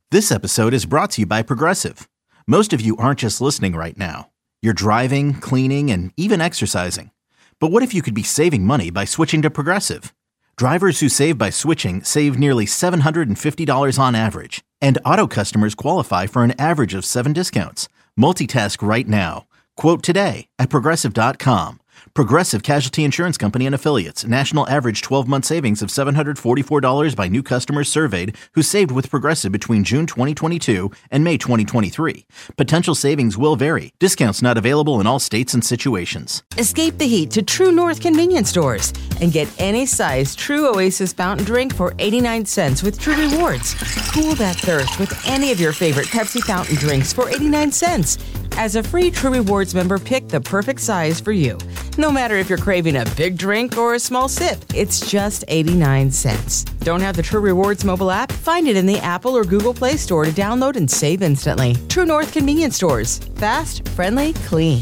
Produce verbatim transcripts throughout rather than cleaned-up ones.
This episode is brought to you by Progressive. Most of you aren't just listening right now. You're driving, cleaning, and even exercising. But what if you could be saving money by switching to Progressive? Drivers who save by switching save nearly seven hundred fifty dollars on average. And auto customers qualify for an average of seven discounts. Multitask right now. Quote today at Progressive dot com. Progressive Casualty Insurance Company and Affiliates. National average twelve-month savings of seven hundred forty-four dollars by new customers surveyed who saved with Progressive between June twenty twenty-two and May twenty twenty-three. Potential savings will vary. Discounts not available in all states and situations. Escape the heat to True North convenience stores and get any size True Oasis fountain drink for eighty-nine cents with True Rewards. Cool that thirst with any of your favorite Pepsi fountain drinks for eighty-nine cents. As a free True Rewards member, pick the perfect size for you. No matter if you're craving a big drink or a small sip, it's just eighty-nine cents. Don't have the True Rewards mobile app? Find it in the Apple or Google Play Store to download and save instantly. True North convenience stores. Fast, friendly, clean.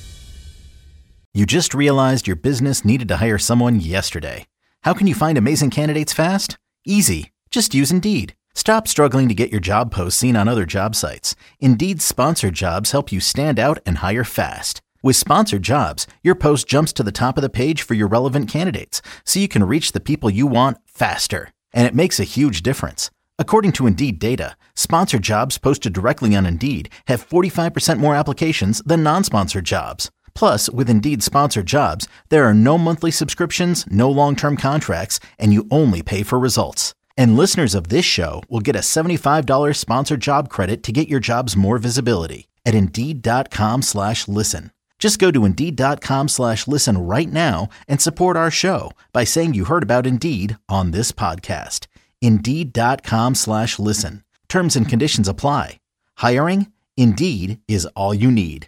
You just realized your business needed to hire someone yesterday. How can you find amazing candidates fast? Easy. Just use Indeed. Stop struggling to get your job posts seen on other job sites. Indeed's sponsored jobs help you stand out and hire fast. With sponsored jobs, your post jumps to the top of the page for your relevant candidates, so you can reach the people you want faster. And it makes a huge difference. According to Indeed data, sponsored jobs posted directly on Indeed have forty-five percent more applications than non-sponsored jobs. Plus, with Indeed sponsored jobs, there are no monthly subscriptions, no long-term contracts, and you only pay for results. And listeners of this show will get a seventy-five dollars sponsored job credit to get your jobs more visibility at Indeed.com slash listen. Just go to Indeed.com slash listen right now and support our show by saying you heard about Indeed on this podcast. Indeed.com slash listen. Terms and conditions apply. Hiring? Indeed is all you need.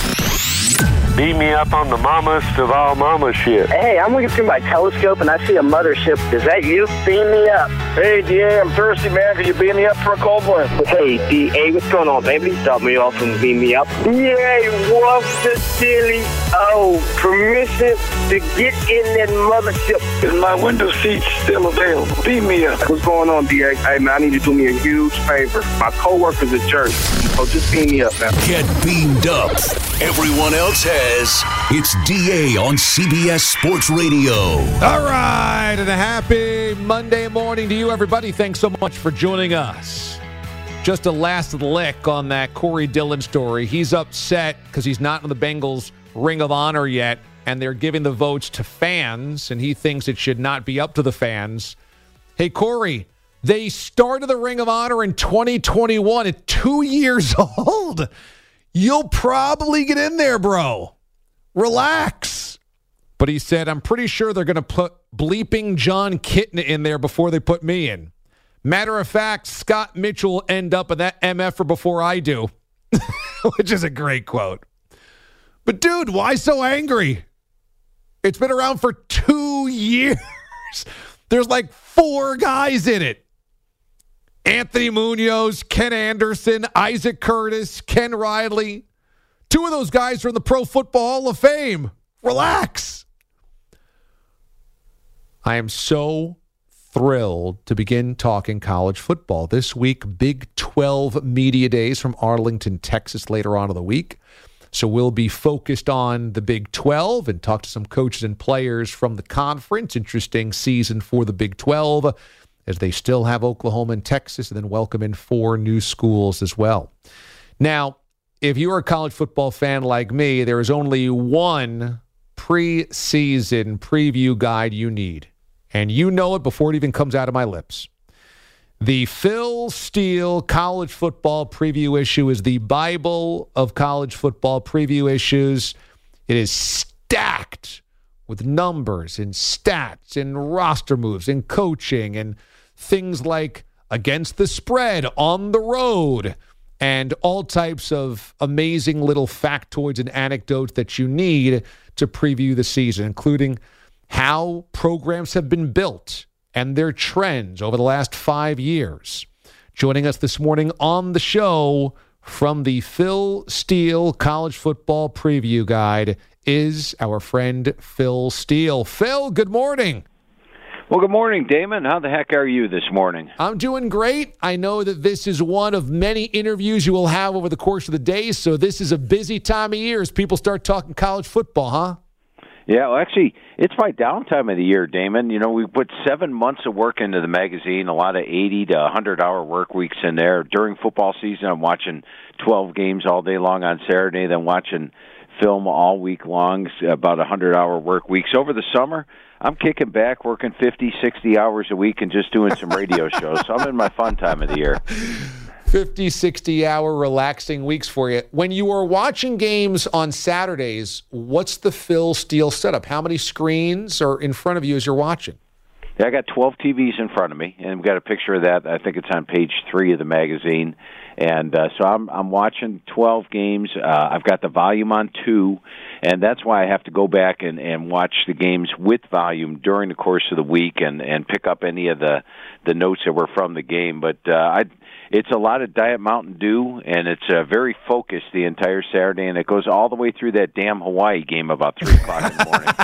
Beat me up on the mammoth of all mama shit. Hey, I'm looking through my telescope and I see a mothership. Is that you? Beam me up. Hey, D A, I'm thirsty, man. Can you beam me up for a cold one? Hey, D A, what's going on, baby? Stop me off and beam me up. Yay, what's the silly? Oh, permission to get in that mothership. Is my window seat still available? Beam me up. What's going on, D A? Hey, man, I need you to do me a huge favor. My co-worker's a jerk. So just beam me up, man. Get beamed up. Everyone else has. It's D A on C B S Sports Radio. All right, and a happy Monday morning to you, everybody. Thanks so much for joining us. Just a last lick on that Corey Dillon story. He's upset because he's not in the Bengals Ring of Honor yet, and they're giving the votes to fans, and he thinks it should not be up to the fans. Hey, Corey, they started the Ring of Honor in twenty twenty-one at two years old. You'll probably get in there, bro. Relax. But he said, I'm pretty sure they're going to put bleeping John Kitna in there before they put me in. Matter of fact, Scott Mitchell will end up in that M F er before I do, which is a great quote. But, dude, why so angry? It's been around for two years. There's like four guys in it. Anthony Munoz, Ken Anderson, Isaac Curtis, Ken Riley. Two of those guys are in the Pro Football Hall of Fame. Relax. I am so thrilled to begin talking college football. This week, Big twelve Media Days from Arlington, Texas later on in the week. So we'll be focused on the Big twelve and talk to some coaches and players from the conference. Interesting season for the Big twelve, as they still have Oklahoma and Texas, and then welcome in four new schools as well. Now, if you're a college football fan like me, there is only one preseason preview guide you need, and you know it before it even comes out of my lips. The Phil Steele College Football Preview issue is the Bible of college football preview issues. It is stacked with numbers and stats and roster moves and coaching and things like against the spread, on the road, and all types of amazing little factoids and anecdotes that you need to preview the season, including how programs have been built and their trends over the last five years. Joining us this morning on the show from the Phil Steele College Football Preview Guide is our friend Phil Steele. Phil, good morning. Well, good morning, Damon. How the heck are you this morning? I'm doing great. I know that this is one of many interviews you will have over the course of the day, so this is a busy time of year as people start talking college football, huh? Yeah, well, actually, it's my downtime of the year, Damon. You know, we put seven months of work into the magazine, a lot of eighty to one hundred hour work weeks in there. During football season, I'm watching twelve games all day long on Saturday, then watching film all week long, about one hundred hour work weeks. Over the summer, I'm kicking back, working fifty, sixty hours a week and just doing some radio shows. So I'm in my fun time of the year. fifty, sixty hour relaxing weeks for you. When you are watching games on Saturdays, what's the Phil Steele setup? How many screens are in front of you as you're watching? Yeah, I got twelve T Vs in front of me, and we've got a picture of that. I think it's on page three of the magazine. And uh, so I'm I'm watching twelve games. Uh, I've got the volume on two, and that's why I have to go back and, and watch the games with volume during the course of the week and, and pick up any of the, the notes that were from the game. But uh, I, it's a lot of Diet Mountain Dew, and it's uh, very focused the entire Saturday, and it goes all the way through that damn Hawaii game about three o'clock in the morning.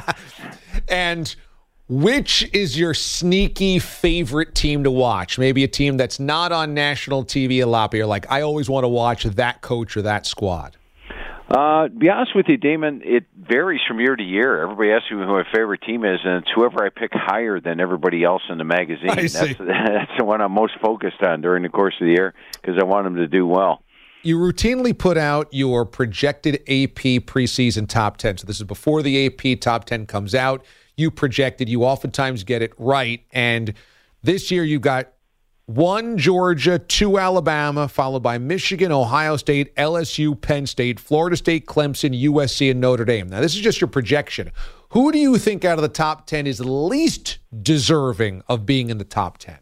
And which is your sneaky favorite team to watch? Maybe a team that's not on national T V a lot, but you're like, I always want to watch that coach or that squad. Uh, to be honest with you, Damon, it varies from year to year. Everybody asks me who my favorite team is, and it's whoever I pick higher than everybody else in the magazine. I see. That's, that's the one I'm most focused on during the course of the year because I want them to do well. You routinely put out your projected A P preseason top ten. So this is before the A P top ten comes out. You projected, you oftentimes get it right. And this year you got one Georgia, two Alabama, followed by Michigan, Ohio State, L S U, Penn State, Florida State, Clemson, U S C, and Notre Dame. Now, this is just your projection. Who do you think out of the top ten is least deserving of being in the top ten?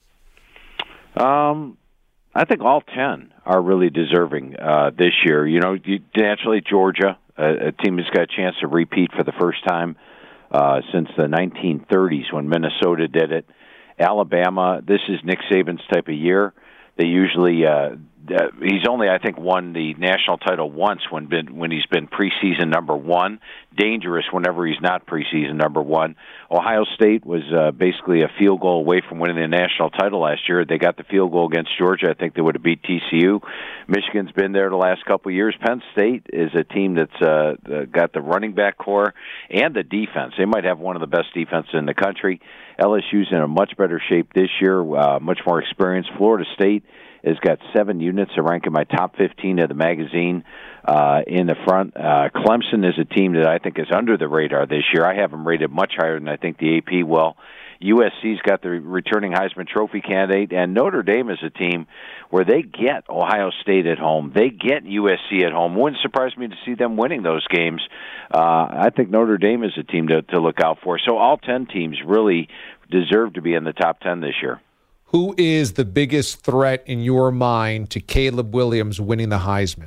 Um, I think all ten are really deserving uh, this year. You know, you, naturally, Georgia, a, a team that's got a chance to repeat for the first time Uh, since the nineteen thirties when Minnesota did it. Alabama, this is Nick Saban's type of year. They usually, uh, uh, he's only, I think, won the national title once when been when he's been preseason number one. Dangerous whenever he's not preseason number one. Ohio State was uh, basically a field goal away from winning the national title last year. They got the field goal against Georgia. I think they would have beat T C U. Michigan's been there the last couple of years. Penn State is a team that's uh, got the running back core and the defense. They might have one of the best defenses in the country. L S U's in a much better shape this year, uh, much more experience. Florida State has got seven units that rank in my top fifteen of the magazine uh, in the front. Uh, Clemson is a team that I think is under the radar this year. I have them rated much higher than I think the A P will. U S C's got the returning Heisman Trophy candidate, and Notre Dame is a team where they get Ohio State at home. They get U S C at home. Wouldn't surprise me to see them winning those games. Uh, I think Notre Dame is a team to, to look out for. So all ten teams really deserve to be in the top ten this year. Who is the biggest threat in your mind to Caleb Williams winning the Heisman?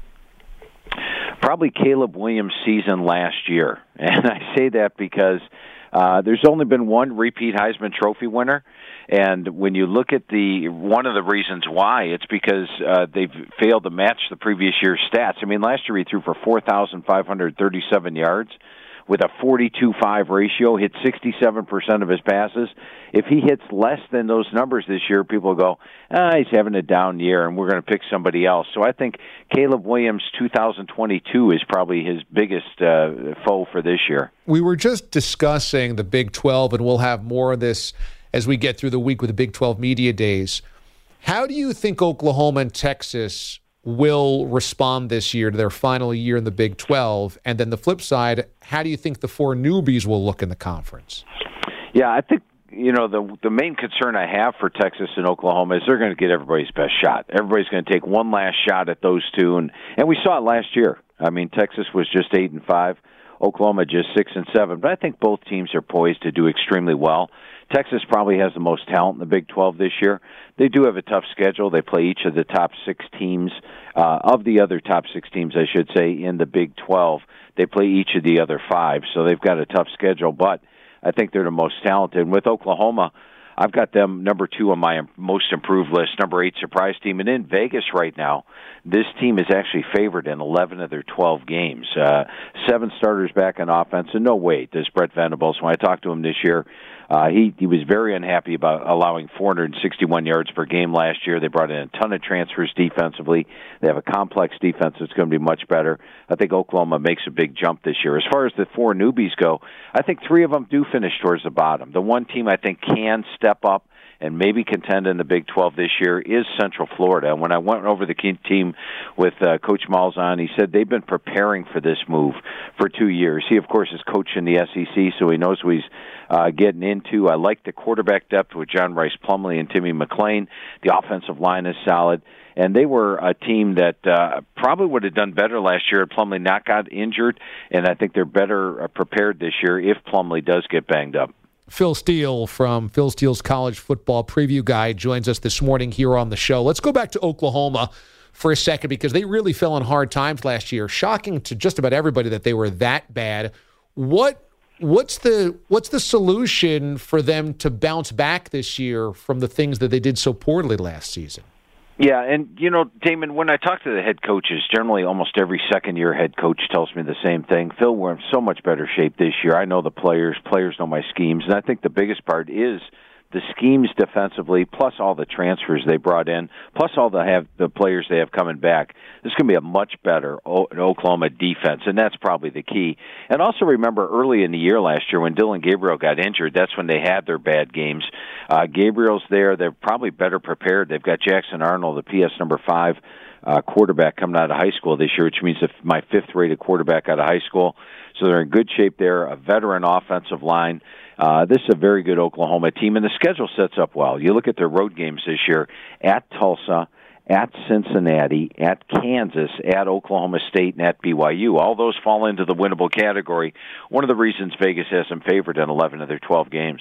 Probably Caleb Williams' season last year. And I say that because uh, there's only been one repeat Heisman Trophy winner. And when you look at the one of the reasons why, it's because uh, they've failed to match the previous year's stats. I mean, last year he threw for four thousand five hundred thirty-seven yards with a forty-two five ratio, hit sixty-seven percent of his passes. If he hits less than those numbers this year, people go, ah, he's having a down year, and we're going to pick somebody else. So I think Caleb Williams' two thousand twenty-two is probably his biggest uh, foe for this year. We were just discussing the Big twelve, and we'll have more of this as we get through the week with the Big twelve Media Days. How do you think Oklahoma and Texas will respond this year to their final year in the Big twelve? And then the flip side, how do you think the four newbies will look in the conference? Yeah, I think, you know, the the main concern I have for Texas and Oklahoma is they're going to get everybody's best shot. Everybody's going to take one last shot at those two, and, and we saw it last year. I mean, Texas was just eight and five, Oklahoma just six and seven. But I think both teams are poised to do extremely well. Texas probably has the most talent in the Big twelve this year. They do have a tough schedule. They play each of the top six teams, uh, of the other top six teams, I should say, in the Big twelve. They play each of the other five, so they've got a tough schedule, but I think they're the most talented. And with Oklahoma, I've got them number two on my most improved list, number eight surprise team. And in Vegas right now, this team is actually favored in eleven of their twelve games. Uh, seven starters back on offense, and no way does Brett Venables. When I talked to him this year, Uh, he, he was very unhappy about allowing four hundred sixty-one yards per game last year. They brought in a ton of transfers defensively. They have a complex defense that's going to be much better. I think Oklahoma makes a big jump this year. As far as the four newbies go, I think three of them do finish towards the bottom. The one team I think can step up and maybe contend in the Big twelve this year is Central Florida. And when I went over the team with uh, Coach Malzahn, he said they've been preparing for this move for two years. He, of course, is coaching the S E C, so he knows what he's uh, getting into. I like the quarterback depth with John Rice Plumlee and Timmy McClain. The offensive line is solid. And they were a team that uh, probably would have done better last year had Plumlee not got injured, and I think they're better uh, prepared this year if Plumlee does get banged up. Phil Steele from Phil Steele's College Football Preview Guide joins us this morning here on the show. Let's go back to Oklahoma for a second because they really fell on hard times last year. Shocking to just about everybody that they were that bad. What what's the what's the solution for them to bounce back this year from the things that they did so poorly last season? Yeah, and, you know, Damon, when I talk to the head coaches, generally almost every second-year head coach tells me the same thing. Phil, we're in so much better shape this year. I know the players. Players know my schemes. And I think the biggest part is the schemes defensively, plus all the transfers they brought in, plus all the have the players they have coming back. This is going to be a much better o- Oklahoma defense, and that's probably the key. And also remember early in the year last year when Dylan Gabriel got injured, that's when they had their bad games. Uh, Gabriel's there. They're probably better prepared. They've got Jackson Arnold, the P S number five uh, quarterback coming out of high school this year, which means if my fifth-rated quarterback out of high school. So they're in good shape there, a veteran offensive line. Uh, this is a very good Oklahoma team, and the schedule sets up well. You look at their road games this year, at Tulsa, at Cincinnati, at Kansas, at Oklahoma State, and at B Y U. All those fall into the winnable category. One of the reasons Vegas has them favored in eleven of their twelve games.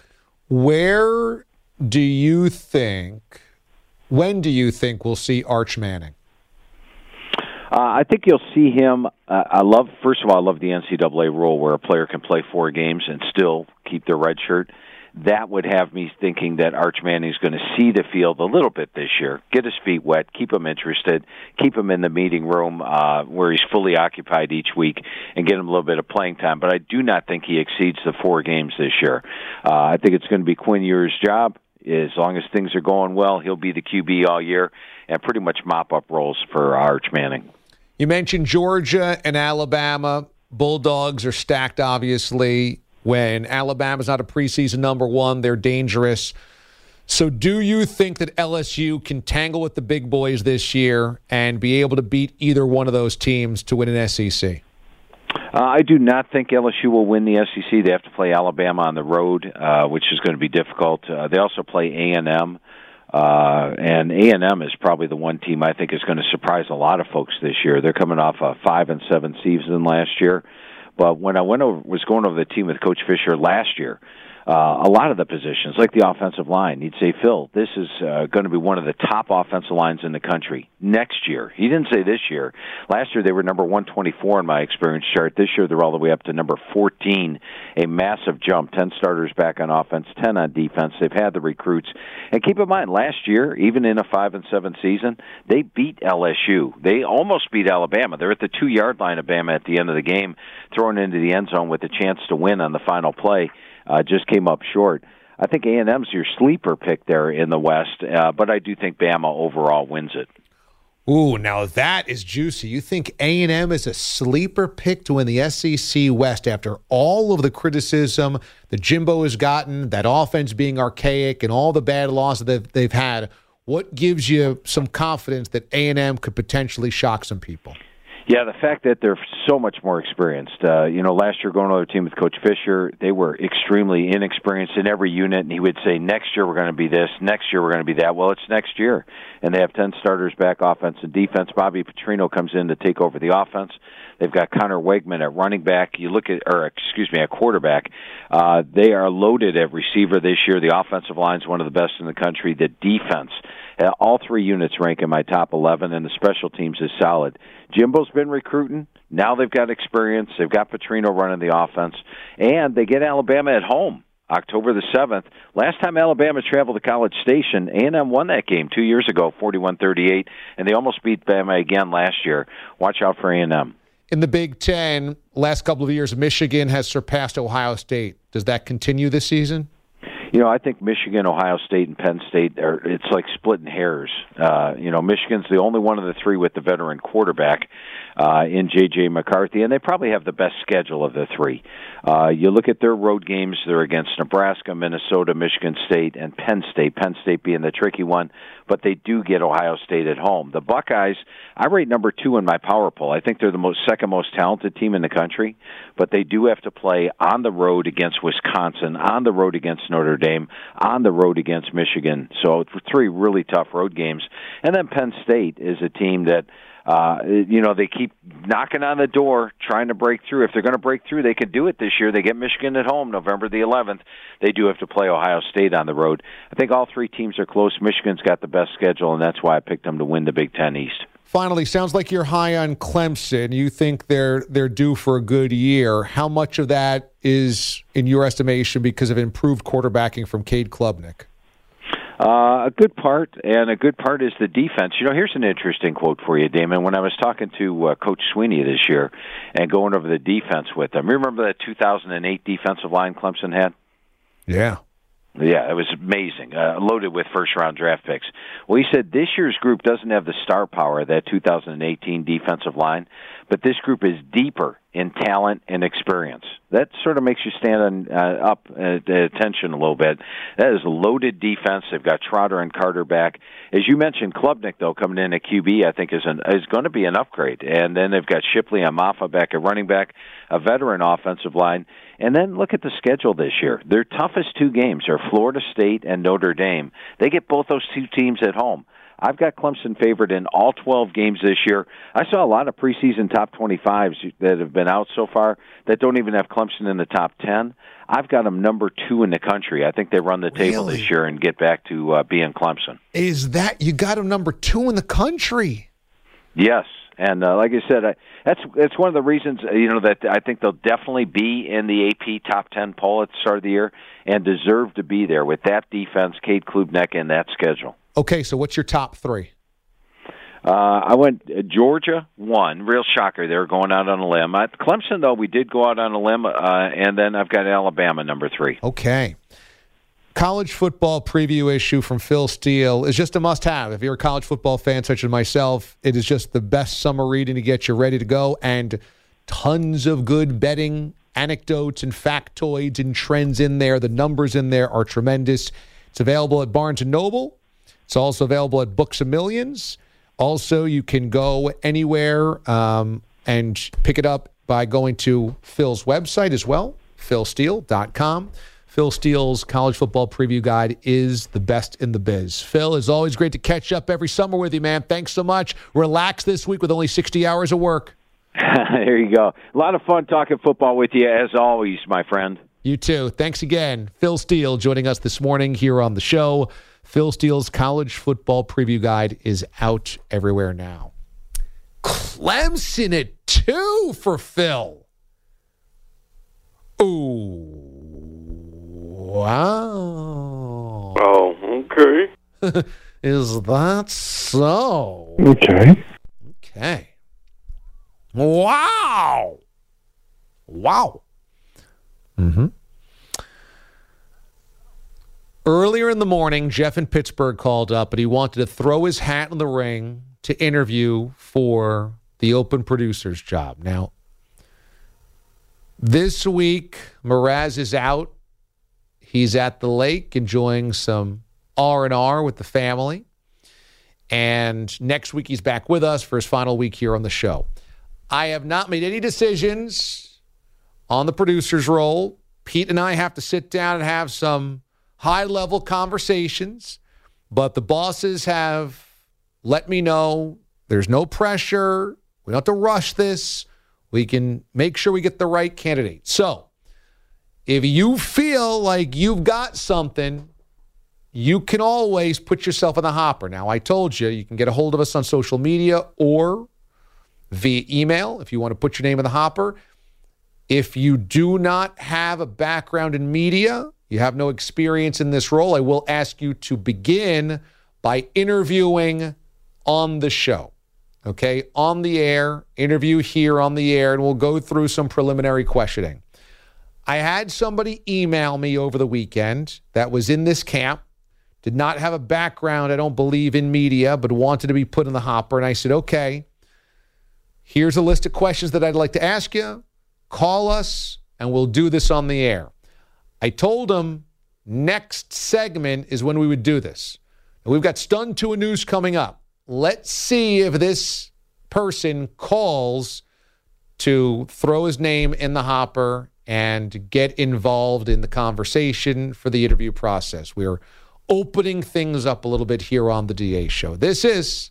Where do you think, when do you think we'll see Arch Manning? Uh, I think you'll see him. Uh, I love, first of all, I love the N C double A rule where a player can play four games and still keep their red shirt. That would have me thinking that Arch Manning's going to see the field a little bit this year, get his feet wet, keep him interested, keep him in the meeting room uh, where he's fully occupied each week, and get him a little bit of playing time. But I do not think he exceeds the four games this year. Uh, I think it's going to be Quinn Ewers' job. As long as things are going well, he'll be the Q B all year and pretty much mop up roles for Arch Manning. You mentioned Georgia and Alabama. Bulldogs are stacked, obviously. When Alabama's not a preseason number one, they're dangerous. So do you think that L S U can tangle with the big boys this year and be able to beat either one of those teams to win an S E C? Uh, I do not think L S U will win the S E C. They have to play Alabama on the road, uh, which is going to be difficult. Uh, they also play A and M. Uh, and A and M is probably the one team I think is going to surprise a lot of folks this year. They're coming off a five and seven season last year, but when I went over, was going over the team with Coach Fisher last year, uh, a lot of the positions, like the offensive line, he'd say, Phil, this is uh, going to be one of the top offensive lines in the country next year. He didn't say this year. Last year they were number one twenty-four in my experience chart. This year they're all the way up to number fourteen, a massive jump, ten starters back on offense, ten on defense. They've had the recruits. And keep in mind, last year, even in a five and seven season, they beat L S U. They almost beat Alabama. They're at the two-yard line of Bama at the end of the game, thrown into the end zone with a chance to win on the final play. Uh, just came up short. I think A and M's your sleeper pick there in the West, uh, but I do think Bama overall wins it. Ooh, now that is juicy. You think A and M is a sleeper pick to win the S E C West after all of the criticism that Jimbo has gotten, that offense being archaic, and all the bad losses that they've had. What gives you some confidence that A and M could potentially shock some people? Yeah, the fact that they're so much more experienced. Uh, you know, last year going to the team with Coach Fisher, they were extremely inexperienced in every unit, and he would say, next year we're going to be this, next year we're going to be that. Well, it's next year, and they have ten starters back, offense and defense. Bobby Petrino comes in to take over the offense. They've got Connor Wegman at running back. You look at, or excuse me, at quarterback. Uh, they are loaded at receiver this year. The offensive line is one of the best in the country. The defense, uh, all three units rank in my top eleven, and the special teams is solid. Jimbo's been recruiting. Now they've got experience. They've got Petrino running the offense, and they get Alabama at home. October the seventh. Last time Alabama traveled to College Station, A and M won that game two years ago, forty-one thirty-eight, and they almost beat Bama again last year. Watch out for A and M. In the Big Ten, last couple of years, Michigan has surpassed Ohio State. Does that continue this season? You know, I think Michigan, Ohio State, and Penn State, are it's like splitting hairs. Uh, you know, Michigan's the only one of the three with the veteran quarterback uh, in J J. McCarthy, and they probably have the best schedule of the three. Uh, you look at their road games, they're against Nebraska, Minnesota, Michigan State, and Penn State, Penn State being the tricky one, but they do get Ohio State at home. The Buckeyes, I rate number two in my power poll. I think they're the most second most talented team in the country, but they do have to play on the road against Wisconsin, on the road against Notre Dame, on the road against Michigan. So three really tough road games. And then Penn State is a team that, uh, you know, they keep knocking on the door, trying to break through. If they're going to break through, they could do it this year. They get Michigan at home November the eleventh. They do have to play Ohio State on the road. I think all three teams are close. Michigan's got the best schedule, and that's why I picked them to win the Big Ten East. Finally, sounds like you're high on Clemson. You think they're they're due for a good year. How much of that is, in your estimation, because of improved quarterbacking from Cade Klubnik? Uh, a good part, and a good part is the defense. You know, here's an interesting quote for you, Damon. When I was talking to uh, Coach Sweeney this year and going over the defense with him, remember that two thousand eight defensive line Clemson had? Yeah. Yeah, it was amazing, uh, loaded with first-round draft picks. Well, he said this year's group doesn't have the star power of that two thousand eighteen defensive line, but this group is deeper in talent and experience. That sort of makes you stand on, uh, up at attention a little bit. That is a loaded defense. They've got Trotter and Carter back. As you mentioned, Klubnik, though, coming in at Q B, I think is an, is going to be an upgrade. And then they've got Shipley and Maffa back at running back, a veteran offensive line. And then look at the schedule this year. Their toughest two games are Florida State and Notre Dame. They get both those two teams at home. I've got Clemson favored in all twelve games this year. I saw a lot of preseason top twenty-fives that have been out so far that don't even have Clemson in the top ten. I've got them number two in the country. I think they run the table Really? this year and get back to uh, being Clemson. Is that you got them number two in the country? Yes. And uh, like I said, I, that's that's one of the reasons uh, you know that I think they'll definitely be in the A P top ten poll at the start of the year and deserve to be there with that defense, Cade Klubnik, and that schedule. Okay, so what's your top three? Uh, I went uh, Georgia one, real shocker. They're going out on a limb. Uh, Clemson, though, we did go out on a limb, uh, and then I've got Alabama number three. Okay. College football preview issue from Phil Steele is just a must-have. If you're a college football fan such as myself, it is just the best summer reading to get you ready to go, and tons of good betting anecdotes and factoids and trends in there. The numbers in there are tremendous. It's available at Barnes and Noble. It's also available at Books A Millions. Also, you can go anywhere um, and pick it up by going to Phil's website as well, phil steele dot com. Phil Steele's College Football Preview Guide is the best in the biz. Phil, it's always great to catch up every summer with you, man. Thanks so much. Relax this week with only sixty hours of work. There you go. A lot of fun talking football with you, as always, my friend. You too. Thanks again. Phil Steele joining us this morning here on the show. Phil Steele's College Football Preview Guide is out everywhere now. Clemson at two for Phil. Ooh. Wow. Oh, okay. Is that so? Okay. Okay. Wow. Wow. Mm-hmm. Earlier in the morning, Jeff in Pittsburgh called up, and he wanted to throw his hat in the ring to interview for the open producer's job. Now, this week, Mraz is out. He's at the lake enjoying some R and R with the family. And next week, he's back with us for his final week here on the show. I have not made any decisions on the producer's role. Pete and I have to sit down and have some high-level conversations, but the bosses have let me know there's no pressure. We don't have to rush this. We can make sure we get the right candidate. So if you feel like you've got something, you can always put yourself in the hopper. Now, I told you, you can get a hold of us on social media or via email if you want to put your name in the hopper. If you do not have a background in media, You have no experience in this role. I will ask you to begin by interviewing on the show. Okay, on the air, interview here on the air, and we'll go through some preliminary questioning. I had somebody email me over the weekend that was in this camp, did not have a background, I don't believe, in media, but wanted to be put in the hopper. And I said, okay, here's a list of questions that I'd like to ask you. Call us, and we'll do this on the air. I told him next segment is when we would do this. And we've got Stunned to a News coming up. Let's see if this person calls to throw his name in the hopper and get involved in the conversation for the interview process. We're opening things up a little bit here on the D A Show. This is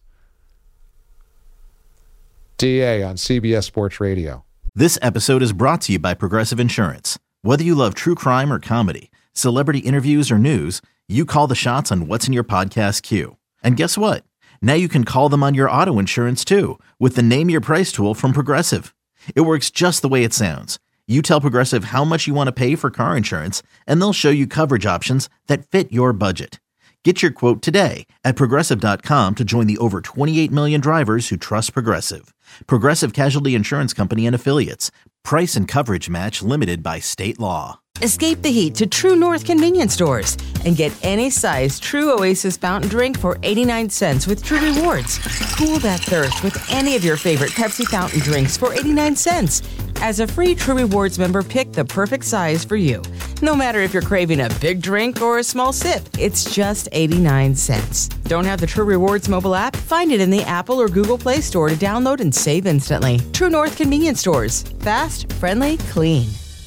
D A on C B S Sports Radio. This episode is brought to you by Progressive Insurance. Whether you love true crime or comedy, celebrity interviews or news, you call the shots on what's in your podcast queue. And guess what? Now you can call them on your auto insurance too with the Name Your Price tool from Progressive. It works just the way it sounds. You tell Progressive how much you want to pay for car insurance, and they'll show you coverage options that fit your budget. Get your quote today at Progressive dot com to join the over twenty-eight million drivers who trust Progressive. Progressive Casualty Insurance Company and Affiliates. Price and coverage match limited by state law. Escape the heat to True North convenience stores and get any size True Oasis fountain drink for eighty-nine cents with True Rewards. Cool that thirst with any of your favorite Pepsi fountain drinks for eighty-nine cents. As a free True Rewards member, pick the perfect size for you. No matter if you're craving a big drink or a small sip, it's just eighty-nine cents. Don't have the True Rewards mobile app? Find it in the Apple or Google Play Store to download and save instantly. True North convenience stores. Fast, friendly, clean.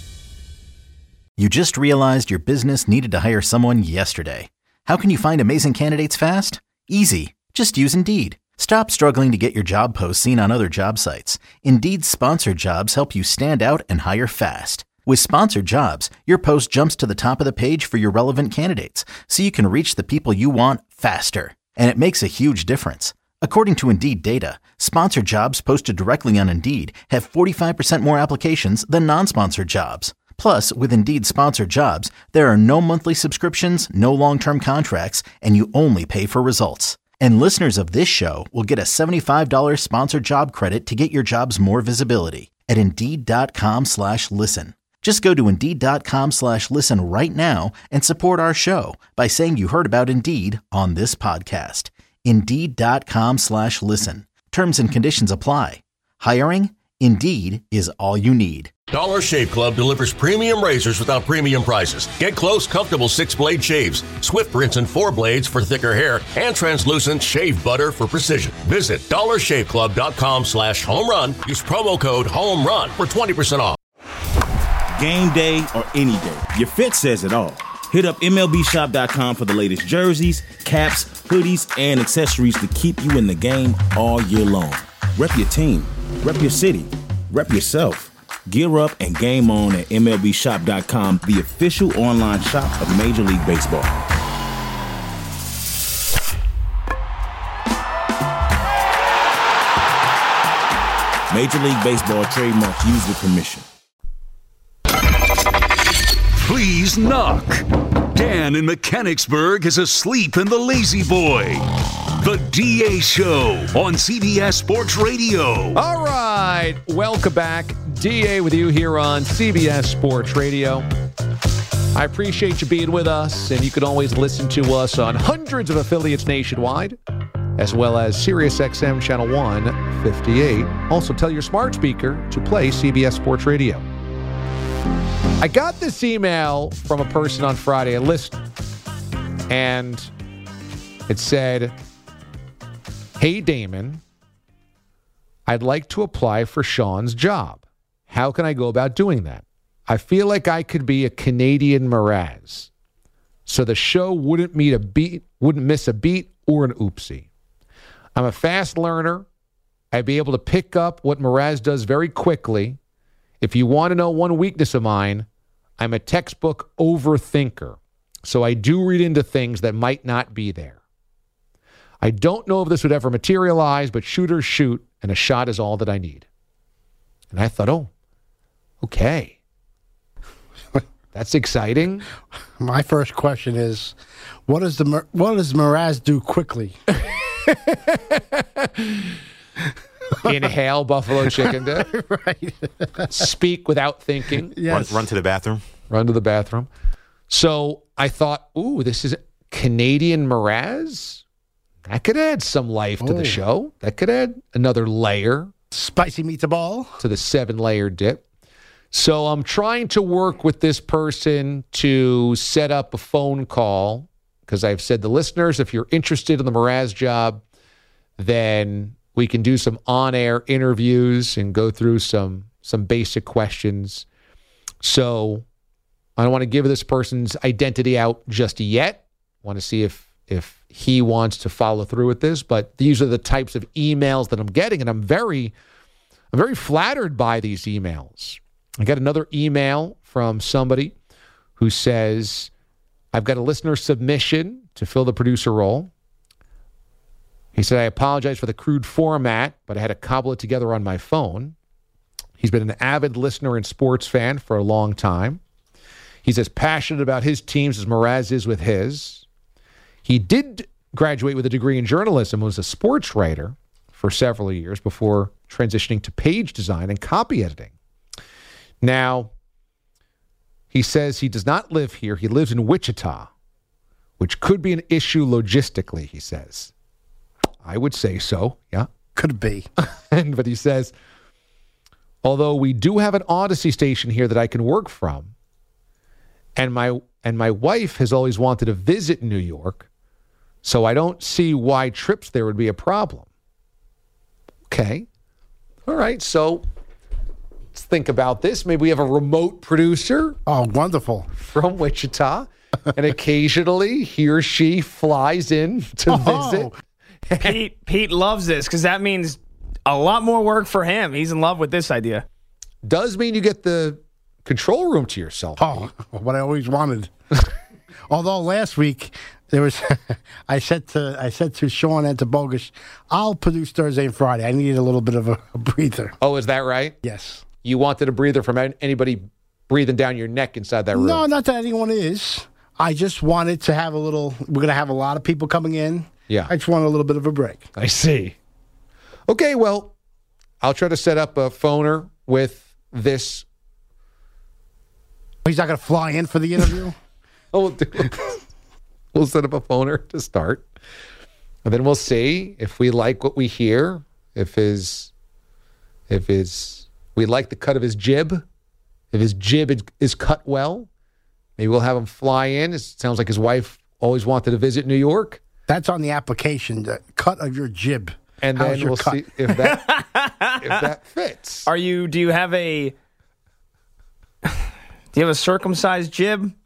You just realized your business needed to hire someone yesterday. How can you find amazing candidates fast? Easy. Just use Indeed. Stop struggling to get your job posts seen on other job sites. Indeed's sponsored jobs help you stand out and hire fast. With sponsored jobs, your post jumps to the top of the page for your relevant candidates, so you can reach the people you want faster. And it makes a huge difference. According to Indeed data, sponsored jobs posted directly on Indeed have forty-five percent more applications than non-sponsored jobs. Plus, with Indeed sponsored jobs, there are no monthly subscriptions, no long-term contracts, and you only pay for results. And listeners of this show will get a seventy-five dollars sponsored job credit to get your jobs more visibility at Indeed.com slash listen. Just go to Indeed.com slash listen right now and support our show by saying you heard about Indeed on this podcast. Indeed.com slash listen. Terms and conditions apply. Hiring? Indeed is all you need. Dollar Shave Club delivers premium razors without premium prices. Get close, comfortable six-blade shaves, swift rinse and four blades for thicker hair, and translucent shave butter for precision. Visit dollar shave club dot com slash home run. Use promo code HOMERUN for twenty percent off. Game day or any day, your fit says it all. Hit up M L B shop dot com for the latest jerseys, caps, hoodies, and accessories to keep you in the game all year long. Rep your team, rep your city, rep yourself. Gear up and game on at M L B shop dot com, the official online shop of Major League Baseball. Major League Baseball trademarks used with permission. Please knock. Dan in Mechanicsburg is asleep in the Lazy Boy. The D A Show on C B S Sports Radio. All right, welcome back. D A with you here on C B S Sports Radio. I appreciate you being with us, and you can always listen to us on hundreds of affiliates nationwide, as well as SiriusXM Channel one fifty-eight. Also, tell your smart speaker to play C B S Sports Radio. I got this email from a person on Friday, a listener, and it said, "Hey, Damon, I'd like to apply for Sean's job. How can I go about doing that? I feel like I could be a Canadian Mraz, so the show wouldn't meet a beat, wouldn't miss a beat or an oopsie. I'm a fast learner. I'd be able to pick up what Mraz does very quickly. If you want to know one weakness of mine, I'm a textbook overthinker, so I do read into things that might not be there. I don't know if this would ever materialize, but shooters shoot, and a shot is all that I need." And I thought, oh, okay. That's exciting. My first question is, what does the Mir- what does Mraz do quickly? Inhale buffalo chicken dip. Right. Speak without thinking. Yes. Run, run to the bathroom. Run to the bathroom. So I thought, ooh, this is Canadian Mraz. That could add some life to Oh. the show. That could add another layer Spicy meatball. to the seven-layer dip. So I'm trying to work with this person to set up a phone call because I've said to listeners, if you're interested in the Mraz job, then we can do some on-air interviews and go through some some basic questions. So I don't want to give this person's identity out just yet. I want to see if if he wants to follow through with this. But these are the types of emails that I'm getting, and I'm very I'm very flattered by these emails. I got another email from somebody who says, I've got a listener submission to fill the producer role. He said, I apologize for the crude format, but I had to cobble it together on my phone. He's been an avid listener and sports fan for a long time. He's as passionate about his teams as Mraz is with his. He did graduate with a degree in journalism, was a sports writer for several years before transitioning to page design and copy editing. Now, he says he does not live here. He lives in Wichita, which could be an issue logistically, he says. I would say so, yeah. Could be. and, but he says, although we do have an Odyssey station here that I can work from, and my and my wife has always wanted to visit New York, so I don't see why trips there would be a problem. Okay. All right, so let's think about this. Maybe we have a remote producer. Oh, wonderful. From Wichita, and occasionally he or she flies in to Oh. visit. Pete Pete loves this because that means a lot more work for him. He's in love with this idea. Does mean you get the control room to yourself. Oh, what I always wanted. Although last week there was, I said to I said to Sean and to Bogus, I'll produce Thursday and Friday. I needed a little bit of a, a breather. Oh, is that right? Yes. You wanted a breather from an- anybody breathing down your neck inside that room? No, not that anyone is. I just wanted to have a little. We're going to have a lot of people coming in. Yeah. I just wanted a little bit of a break. I see. Okay, well, I'll try to set up a phoner with this. He's not going to fly in for the interview? Oh, we'll, do, we'll set up a phoner to start. And then we'll see if we like what we hear, if his, if his, we like the cut of his jib, if his jib is, is cut well, maybe we'll have him fly in. It sounds like his wife always wanted to visit New York. That's on the application, the cut of your jib. And How's then your we'll cut? see if that if that fits. Are you? Do you have a? Do you have a circumcised jib? Do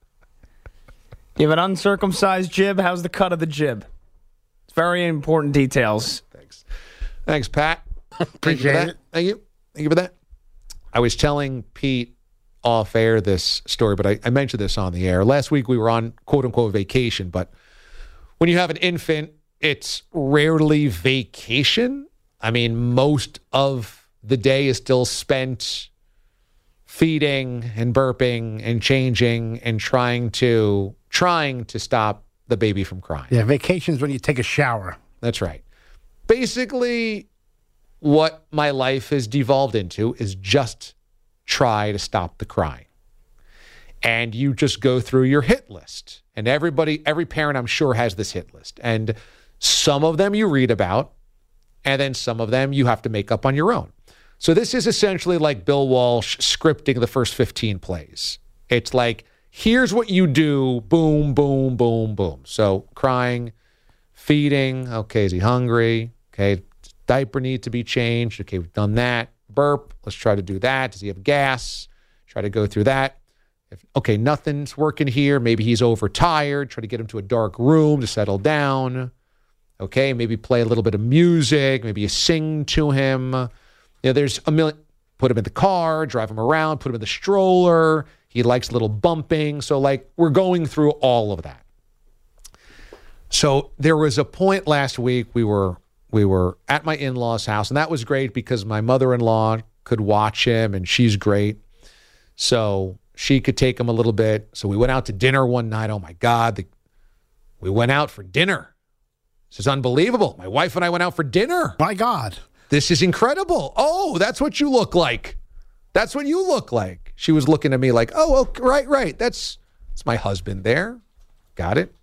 you have an uncircumcised jib? How's the cut of the jib? It's very important details. Thanks, thanks, Pat. Appreciate Thank you for it. that. Thank you. Thank you for that. I was telling Pete off air this story, but I, I mentioned this on the air last week. We were on quote unquote vacation, but when you have an infant, it's rarely vacation. I mean, most of the day is still spent feeding and burping and changing and trying to trying to stop the baby from crying. Yeah, vacation's when you take a shower. That's right. Basically, what my life has devolved into is just try to stop the crying. And you just go through your hit list. And everybody, every parent, I'm sure, has this hit list. And some of them you read about, and then some of them you have to make up on your own. So this is essentially like Bill Walsh scripting the first fifteen plays. It's like, here's what you do, boom, boom, boom, boom. So crying, feeding, okay, is he hungry? Okay, diaper need to be changed. Okay, we've done that. Burp, let's try to do that. Does he have gas? Try to go through that. If, okay, nothing's working here. Maybe he's overtired. Try to get him to a dark room to settle down. Okay, maybe play a little bit of music. Maybe you sing to him. You know, there's a million. Put him in the car, drive him around, put him in the stroller. He likes a little bumping. So, like, we're going through all of that. So there was a point last week we were we were at my in-laws' house, and that was great because my mother-in-law could watch him, and she's great. So she could take him a little bit. So we went out to dinner one night. Oh, my God. The, we went out for dinner. This is unbelievable. My wife and I went out for dinner. My God. This is incredible. Oh, that's what you look like. That's what you look like. She was looking at me like, oh, okay, right, right. That's, that's my husband there. Got it.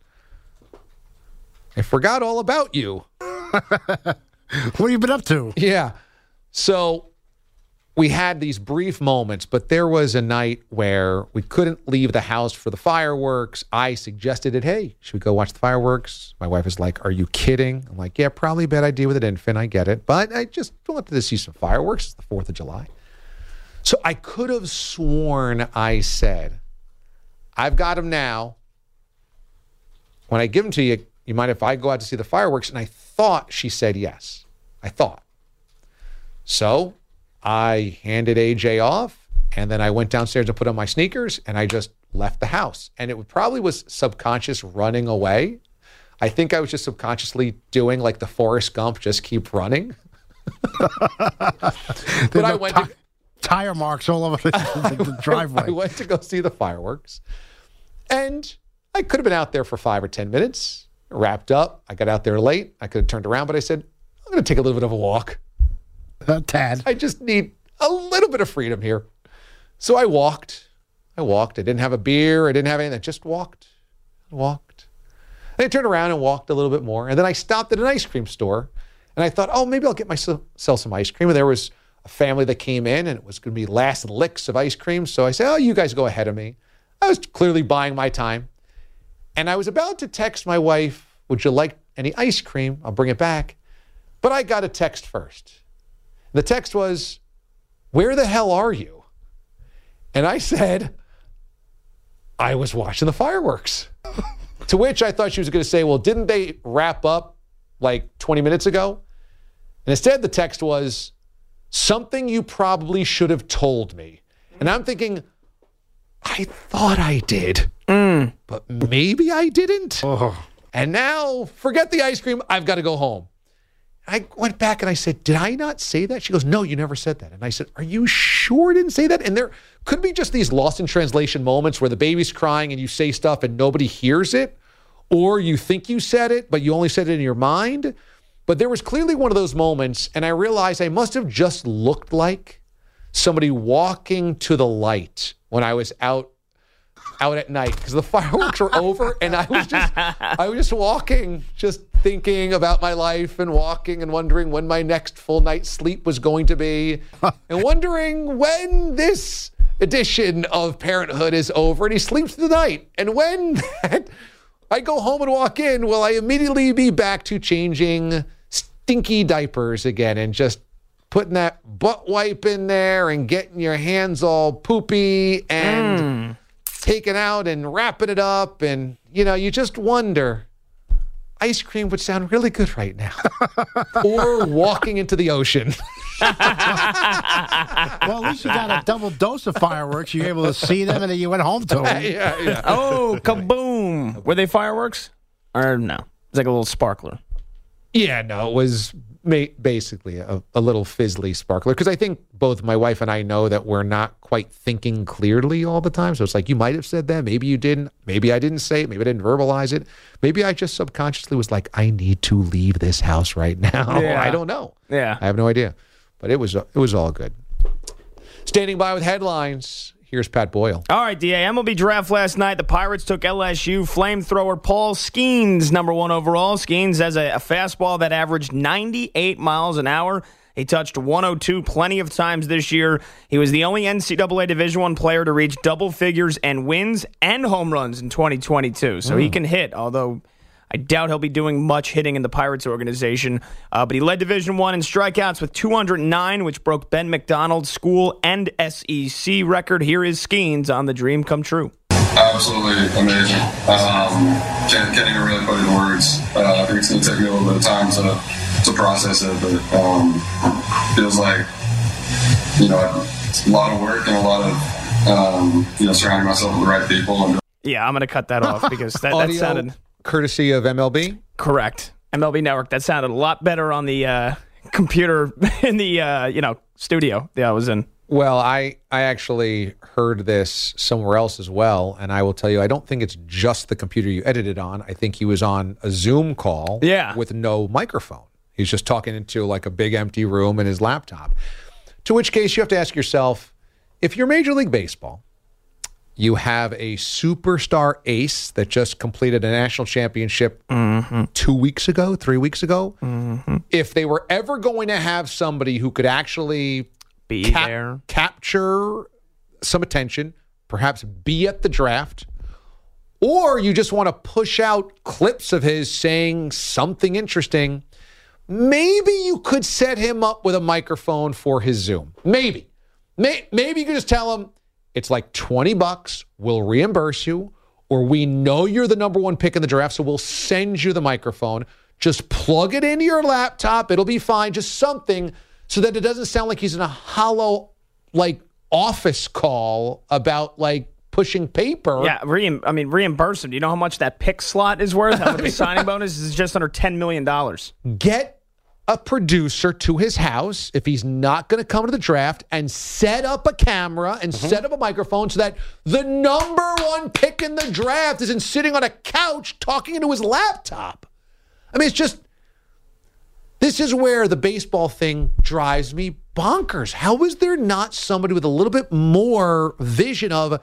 I forgot all about you. What have you been up to? Yeah. So we had these brief moments, but there was a night where we couldn't leave the house for the fireworks. I suggested it. Hey, should we go watch the fireworks? My wife is like, are you kidding? I'm like, yeah, probably a bad idea with an infant. I get it. But I just wanted to see some fireworks. It's the fourth of July. So I could have sworn I said, I've got them now. When I give them to you, you mind if I go out to see the fireworks? And I thought she said yes. I thought. So I handed A J off, and then I went downstairs to put on my sneakers, and I just left the house. And it probably was subconscious running away. I think I was just subconsciously doing like the Forrest Gump, just keep running. But I went t- to... Tire marks all over the, the driveway. I went to go see the fireworks, and I could have been out there for five or ten minutes, wrapped up. I got out there late. I could have turned around, but I said, I'm going to take a little bit of a walk. A tad. I just need a little bit of freedom here. So I walked. I walked. I didn't have a beer. I didn't have anything. I just walked. Walked. And I turned around and walked a little bit more. And then I stopped at an ice cream store. And I thought, oh, maybe I'll get myself some ice cream. And there was a family that came in, and it was going to be last licks of ice cream. So I said, oh, you guys go ahead of me. I was clearly buying my time. And I was about to text my wife, would you like any ice cream? I'll bring it back. But I got a text first. The text was, where the hell are you? And I said, I was watching the fireworks. To which I thought she was going to say, well, didn't they wrap up like twenty minutes ago? And instead the text was, something you probably should have told me. And I'm thinking, I thought I did, mm. but maybe I didn't. Oh. And now, forget the ice cream. I've got to go home. I went back and I said, did I not say that? She goes, no, you never said that. And I said, are you sure I didn't say that? And there could be just these lost in translation moments where the baby's crying and you say stuff and nobody hears it, or you think you said it, but you only said it in your mind. But there was clearly one of those moments, and I realized I must have just looked like somebody walking to the light when I was out out at night because the fireworks were over, and I was just I was just walking, just thinking about my life and walking and wondering when my next full night's sleep was going to be, and wondering when this edition of Parenthood is over and he sleeps through the night, and when that, I go home and walk in, will I immediately be back to changing stinky diapers again and just putting that butt wipe in there and getting your hands all poopy and mm. taking out and wrapping it up. And, you know, you just wonder, ice cream would sound really good right now. Or walking into the ocean. Well, at least you got a double dose of fireworks. You were able to see them, and then you went home to them. yeah, yeah. Oh, kaboom. Were they fireworks? Or no? It's like a little sparkler. Yeah, no, it was ma- basically a, a little fizzly sparkler. Because I think both my wife and I know that we're not quite thinking clearly all the time. So it's like, you might have said that. Maybe you didn't. Maybe I didn't say it. Maybe I didn't verbalize it. Maybe I just subconsciously was like, I need to leave this house right now. Yeah. I don't know. Yeah. I have no idea. But it was it was all good. Standing by with headlines. Here's Pat Boyle. All right, D A. M L B draft last night. The Pirates took L S U flamethrower Paul Skeens, number one overall. Skeens has a, a fastball that averaged ninety-eight miles an hour. He touched one oh two plenty of times this year. He was the only N C double A Division I player to reach double figures and wins and home runs in twenty twenty-two. So mm. he can hit, although I doubt he'll be doing much hitting in the Pirates organization. Uh, but he led Division I in strikeouts with two hundred nine, which broke Ben McDonald's school and S E C record. Here is Skeens on The Dream Come True. Absolutely amazing. Um, can't, can't even really put it in words. Uh, I think it's going to take me a little bit of time to, to process it, but um, feels like, you know, it's a lot of work and a lot of, um, you know, surrounding myself with the right people. And yeah, I'm going to cut that off because that, that sounded... Courtesy of M L B? Correct. M L B Network. That sounded a lot better on the uh, computer in the uh, you know studio that I was in. Well, I, I actually heard this somewhere else as well, and I will tell you, I don't think it's just the computer you edited on. I think he was on a Zoom call yeah. with no microphone. He's just talking into like a big empty room in his laptop. To which case you have to ask yourself, if you're Major League Baseball, you have a superstar ace that just completed a national championship mm-hmm. two weeks ago, three weeks ago. Mm-hmm. If they were ever going to have somebody who could actually be cap- there, capture some attention, perhaps be at the draft, or you just want to push out clips of his saying something interesting, maybe you could set him up with a microphone for his Zoom. Maybe. May- maybe you could just tell him, it's like twenty bucks, we'll reimburse you, or we know you're the number one pick in the draft, so we'll send you the microphone. Just plug it into your laptop. It'll be fine. Just something so that it doesn't sound like he's in a hollow, like, office call about, like, pushing paper. Yeah, re- I mean, reimburse him. Do you know how much that pick slot is worth? How much the signing bonus is just under ten million dollars. Get a producer to his house if he's not going to come to the draft and set up a camera and mm-hmm. set up a microphone so that the number one pick in the draft isn't sitting on a couch talking into his laptop. I mean, it's just, this is where the baseball thing drives me bonkers. How is there not somebody with a little bit more vision of,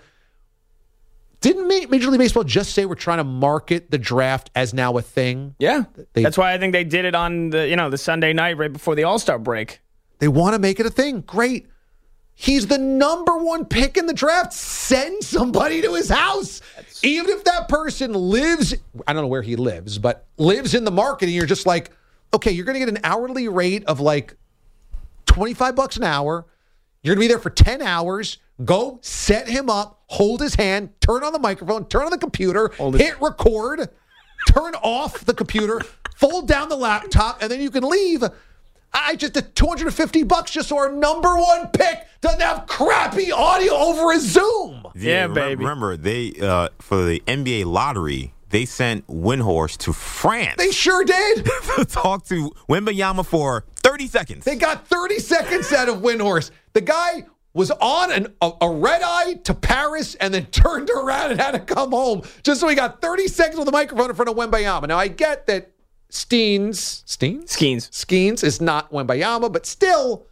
didn't Major League Baseball just say we're trying to market the draft as now a thing? Yeah. They, That's why I think they did it on the, you know, the Sunday night right before the All-Star break. They want to make it a thing. Great. He's the number one pick in the draft. Send somebody to his house. That's... Even if that person lives, I don't know where he lives, but lives in the market, and you're just like, okay, you're going to get an hourly rate of like twenty-five bucks an hour. You're going to be there for ten hours. Go set him up, hold his hand, turn on the microphone, turn on the computer, hold hit it. record, turn off the computer, fold down the laptop, and then you can leave. I just did two hundred fifty bucks just so our number one pick doesn't have crappy audio over a Zoom. Yeah, yeah baby. Remember, they uh, for the N B A lottery, they sent Windhorst to France. They sure did. to talk to Wembanyama for thirty seconds. They got thirty seconds out of Windhorst. The guy was on an, a, a red eye to Paris and then turned around and had to come home just so he got thirty seconds with a microphone in front of Wembanyama. Now, I get that Steens, Steens? Skeens. Skeens is not Wembanyama, but still,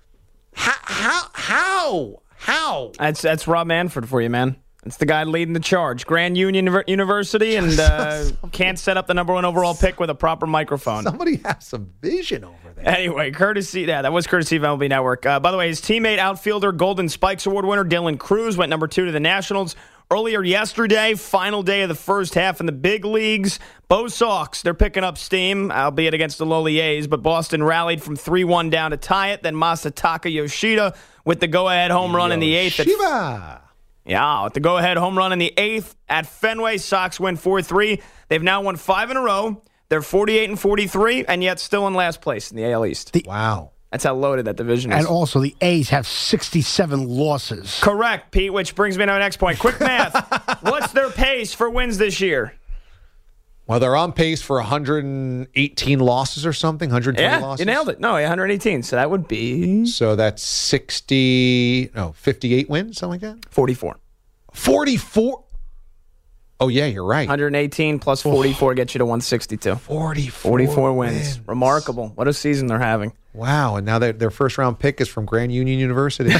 how, how, how, how? That's, that's Rob Manfred for you, man. It's the guy leading the charge. Grand Union University, and uh, can't set up the number one overall pick with a proper microphone. Somebody has some vision over there. Anyway, courtesy, yeah, that was courtesy of M L B Network. Uh, by the way, his teammate, outfielder, Golden Spikes Award winner Dylan Cruz went number two to the Nationals. Earlier yesterday, final day of the first half in the big leagues. Bo Sox, they're picking up steam, albeit against the lowly A's, but Boston rallied from three one down to tie it. Then Masataka Yoshida with the go-ahead home run in the eighth. Shiva. Yeah, with the go-ahead home run in the eighth at Fenway, Sox win four three. They've now won five in a row. They're forty-eight and forty-three, and yet still in last place in the A L East. The, wow. That's how loaded that division is. And also, the A's have sixty-seven losses. Correct, Pete, which brings me to my next point. Quick math. What's their pace for wins this year? Well, they're on pace for one hundred eighteen losses or something, one hundred twenty yeah, losses. You nailed it. No, one hundred eighteen. So that would be... So that's sixty, no, fifty-eight wins, something like that? forty-four. forty-four? Oh, yeah, you're right. one hundred eighteen plus forty-four gets you to one sixty-two. forty-four, forty-four wins. wins. Remarkable. What a season they're having. Wow, and now their first round pick is from Grand Union University.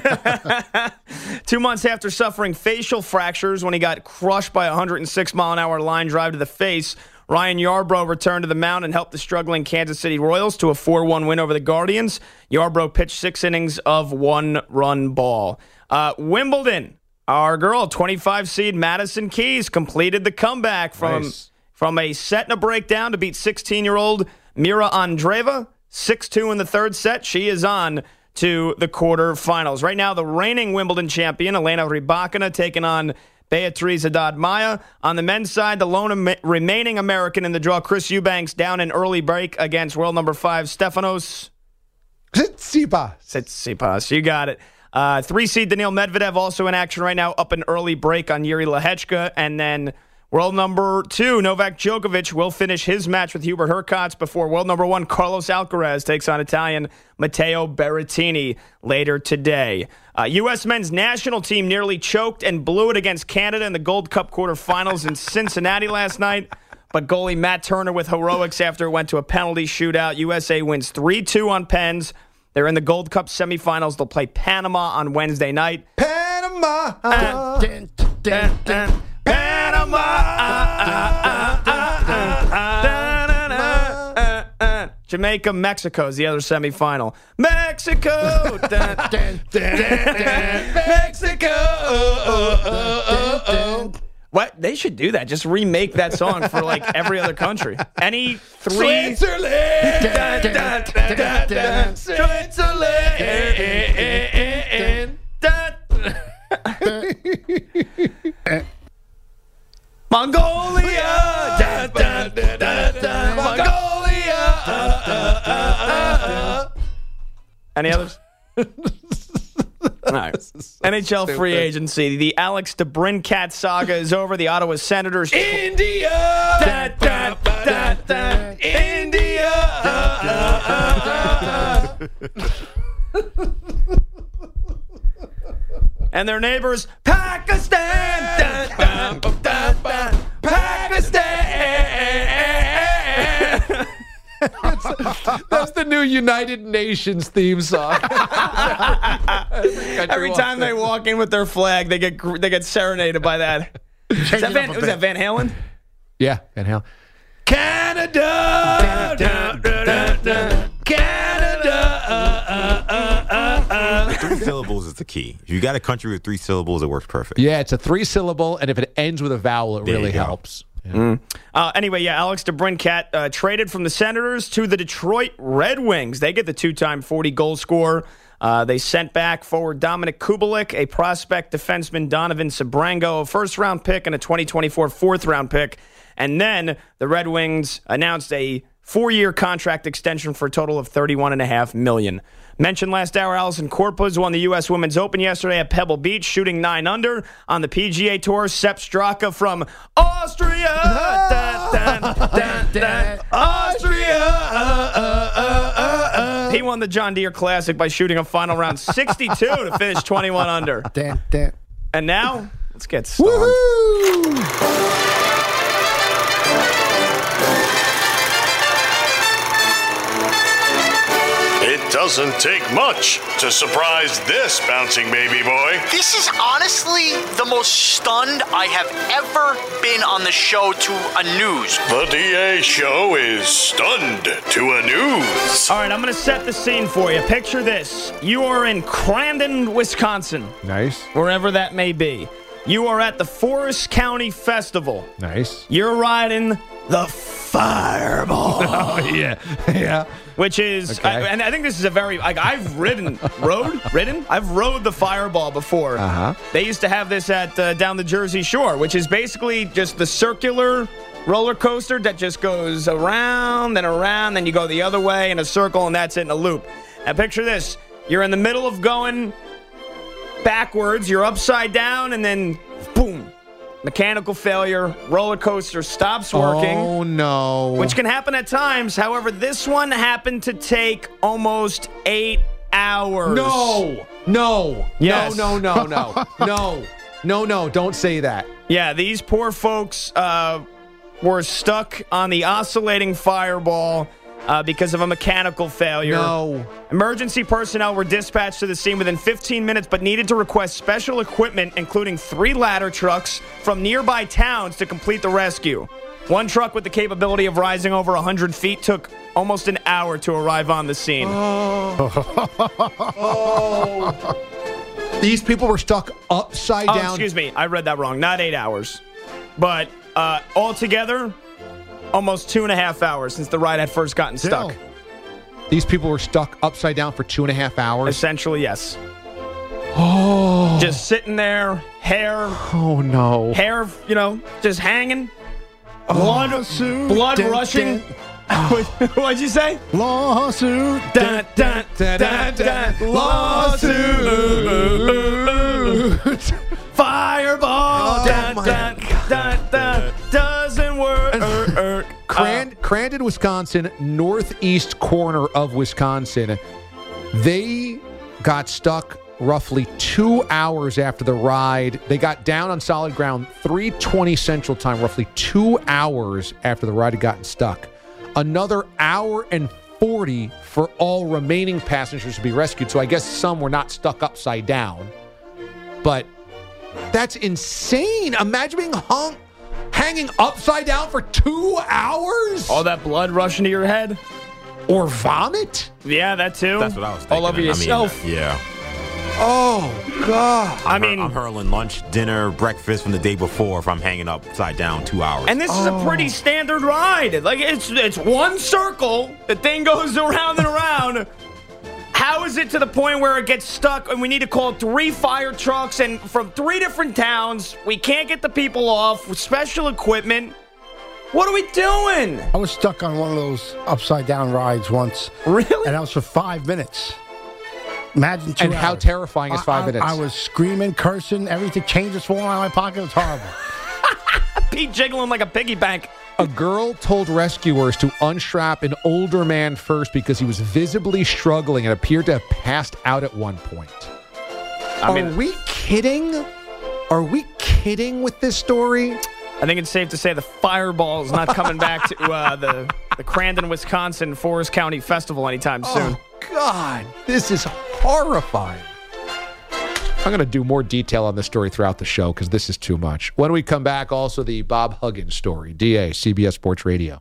Two months after suffering facial fractures when he got crushed by a one hundred six mile an hour line drive to the face, Ryan Yarbrough returned to the mound and helped the struggling Kansas City Royals to a four one win over the Guardians. Yarbrough pitched six innings of one-run ball. Uh, Wimbledon, our girl, twenty-five seed Madison Keys, completed the comeback from, nice. from a set and a breakdown to beat sixteen-year-old Mira Andreeva. six two in the third set. She is on to the quarterfinals. Right now, the reigning Wimbledon champion, Elena Rybakina, taking on Beatriz Haddad-Maia. On the men's side, the lone am- remaining American in the draw, Chris Eubanks, down in early break against world number five, Stefanos Tsitsipas. Tsitsipas, you got it. Uh, three seed Daniil Medvedev also in action right now, up an early break on Yuri Lehechka. And then World number two, Novak Djokovic, will finish his match with Hubert Hurkacz before world number one, Carlos Alcaraz, takes on Italian Matteo Berrettini later today. Uh, U S men's national team nearly choked and blew it against Canada in the Gold Cup quarterfinals in Cincinnati last night. But goalie Matt Turner with heroics after it went to a penalty shootout. U S A wins three two on Pens. They're in the Gold Cup semifinals. They'll play Panama on Wednesday night. Panama! Uh, dun, dun, dun. Panama! Uh, uh, uh, uh, uh, Jamaica, Mexico is the other semifinal. Mexico! dun, dun, dun, dun, Mexico! Uh, uh, uh, uh. What? They should do that. Just remake that song for like every other country. Any three. Switzerland! Dun, dun, dun, dun, dun, Switzerland! Dun. Mongolia! Dun, dun, dun, dun, dun, Mongolia! Uh, uh, uh, uh. Any others? All right. So N H L stupid. Free agency. The Alex DeBrincat saga is over. The Ottawa Senators. India! Da, da, da, da, India! Uh, uh, uh. And their neighbors, Pakistan! Da, da, da, da, Pakistan! that's, that's the new United Nations theme song. Every time they walk in with their flag, they get they get serenaded by that. Is that Van, was that Van Halen? Yeah, Van Halen. Canada! Da, da, da, da, Canada! Uh, uh, uh, uh, uh. Three syllables is the key. If you got a country with three syllables, it works perfect. Yeah, it's a three syllable, and if it ends with a vowel, it there really helps. Yeah. Mm. Uh, anyway, yeah, Alex DeBrincat uh, traded from the Senators to the Detroit Red Wings. They get the two-time forty-goal scorer. Uh, they sent back forward Dominic Kubalik, a prospect defenseman Donovan Sabrango, a first-round pick, and a twenty twenty-four fourth-round pick. And then the Red Wings announced a four-year contract extension for a total of thirty-one point five million dollars. Mentioned last hour, Alison Corpuz won the U S Women's Open yesterday at Pebble Beach, shooting nine under. On the P G A Tour, Sepp Straka from Austria. dun, dun, dun, dun, Austria. Uh, uh, uh, uh, uh. He won the John Deere Classic by shooting a final round sixty-two to finish twenty-one under. Dun, dun. And now, let's get started. Woohoo! It doesn't take much to surprise this bouncing baby boy. This is honestly the most stunned I have ever been on the show to a news. The D A show is stunned to a news. All right, I'm going to set the scene for you. Picture this. You are in Crandon, Wisconsin. Nice. Wherever that may be. You are at the Forest County Festival. Nice. You're riding the Fireball. Oh, yeah. Yeah. Which is, okay. I, and I think this is a very, like, I've ridden, rode, ridden? I've rode the Fireball before. Uh-huh. They used to have this at uh, down the Jersey Shore, which is basically just the circular roller coaster that just goes around and around, then you go the other way in a circle, and that's it in a loop. Now, picture this. You're in the middle of going backwards, you're upside down, and then, boom. Mechanical failure, roller coaster stops working. Oh, no. Which can happen at times. However, this one happened to take almost eight hours. No. No. Yes. No, no, no, no. No. No, no. Don't say that. Yeah, these poor folks uh, were stuck on the oscillating Fireball uh, because of a mechanical failure. No. Emergency personnel were dispatched to the scene within fifteen minutes, but needed to request special equipment, including three ladder trucks from nearby towns to complete the rescue. One truck with the capability of rising over one hundred feet took almost an hour to arrive on the scene. Oh. Oh. These people were stuck upside oh, down. Excuse me. I read that wrong. Not eight hours. But uh, altogether, almost two and a half hours since the ride had first gotten stuck. Still. These people were stuck upside down for two and a half hours? Essentially, yes. Oh. Just sitting there, hair. Oh, no. Hair, you know, just hanging. Blood, Lawsuit. blood Dun, rushing. dun. What'd you say? Lawsuit. Dun, dun, dun, dun, dun. Lawsuit. Fireball. Oh, dun, my dun, dun, dun, Crandon, Wisconsin, northeast corner of Wisconsin. They got stuck roughly two hours after the ride. They got down on solid ground three twenty Central Time, roughly two hours after the ride had gotten stuck. Another hour and forty for all remaining passengers to be rescued. So I guess some were not stuck upside down. But that's insane. Imagine being hung, hanging upside down for two hours? All that blood rushing to your head? Or vomit? Yeah, that too. That's what I was thinking. All over yourself. I mean, yeah. Oh, God. I'm I mean, hur- I'm hurling lunch, dinner, breakfast from the day before if I'm hanging upside down two hours. And this oh. is a pretty standard ride. Like, it's it's one circle. The thing goes around and around. How is it to the point where it gets stuck and we need to call three fire trucks and from three different towns? We can't get the people off with special equipment. What are we doing? I was stuck on one of those upside down rides once. Really? And that was for five minutes. Imagine two And hours. how terrifying is five I, I, minutes? I was screaming, cursing, everything. Change was falling out of my pocket. It was horrible. Pete jiggling like a piggy bank. A girl told rescuers to unstrap an older man first because he was visibly struggling and appeared to have passed out at one point. I Are mean, we kidding? Are we kidding with this story? I think it's safe to say the Fireball is not coming back to uh, the, the Crandon, Wisconsin Forest County Festival anytime soon. Oh, God. This is horrifying. I'm going to do more detail on this story throughout the show because this is too much. When we come back, also the Bob Huggins story. D A, C B S Sports Radio.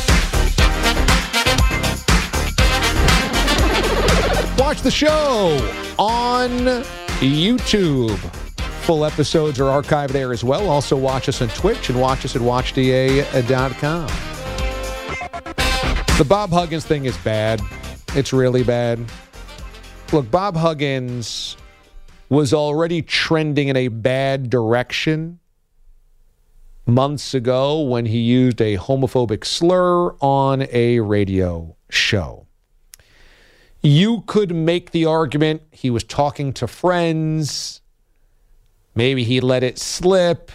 Watch the show on YouTube. Full episodes are archived there as well. Also watch us on Twitch and watch us at watch d a dot com. The Bob Huggins thing is bad. It's really bad. Look, Bob Huggins was already trending in a bad direction months ago when he used a homophobic slur on a radio show. You could make the argument he was talking to friends. Maybe he let it slip,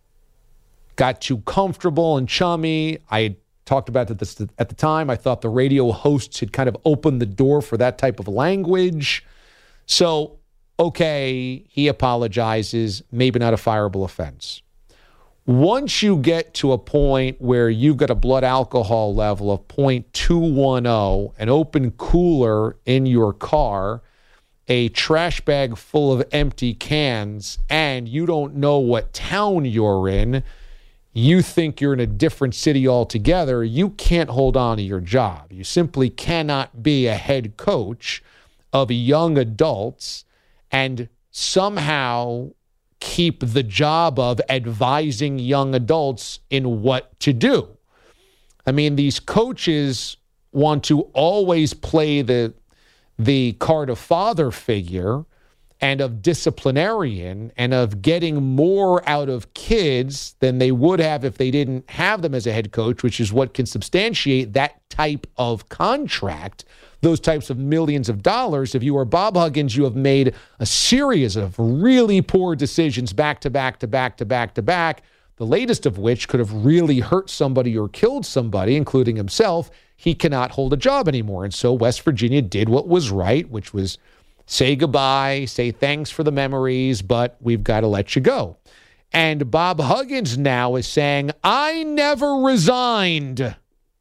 got too comfortable and chummy. I talked about this at the time. I thought the radio hosts had kind of opened the door for that type of language. So, okay, he apologizes, maybe not a fireable offense. Once you get to a point where you've got a blood alcohol level of point two one zero, an open cooler in your car, a trash bag full of empty cans, and you don't know what town you're in, you think you're in a different city altogether, you can't hold on to your job. You simply cannot be a head coach of young adults and somehow keep the job of advising young adults in what to do. I mean, these coaches want to always play the the card of father figure and of disciplinarian and of getting more out of kids than they would have if they didn't have them as a head coach, which is what can substantiate that type of contract, those types of millions of dollars. If you are Bob Huggins, you have made a series of really poor decisions back to back to back to back to back, the latest of which could have really hurt somebody or killed somebody, including himself. He cannot hold a job anymore. And so West Virginia did what was right, which was say goodbye, say thanks for the memories, but we've got to let you go. And Bob Huggins now is saying, I never resigned.